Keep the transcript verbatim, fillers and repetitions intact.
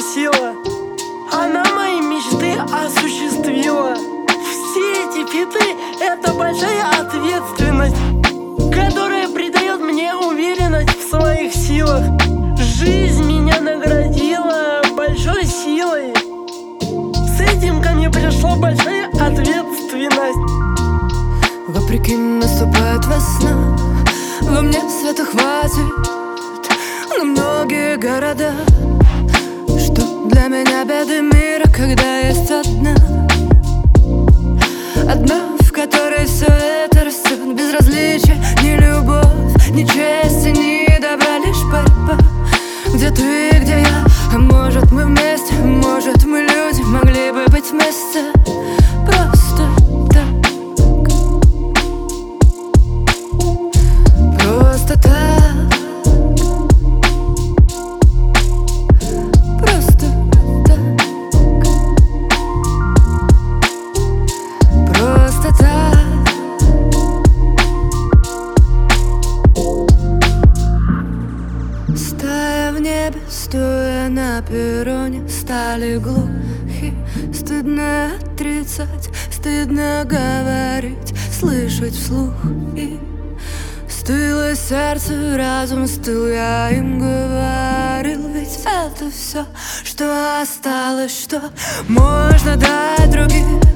спросила. Она мои мечты осуществила. Все эти фиты — это большая ответственность, которая придает мне уверенность в своих силах. Жизнь меня наградила большой силой. С этим ко мне пришла большая ответственность. Вопреки наступает весна, во мне света хватит на многие города. Что для меня беды мира, когда есть одна, одна, в которой все это растет. Безразличие, ни любовь, ни честь, ни добра, лишь борьба. Где ты, где я, а может мы вместе, может мы люди, могли бы быть вместе. Просто так, просто так, просто так, просто так. Стая в небе, стоя на перроне, стали глухи. Стыдно отрицать, стыдно говорить, слышать вслух. И стыло сердце, разум стыл, я им говорил. Ведь это все, что осталось, что можно дать другим.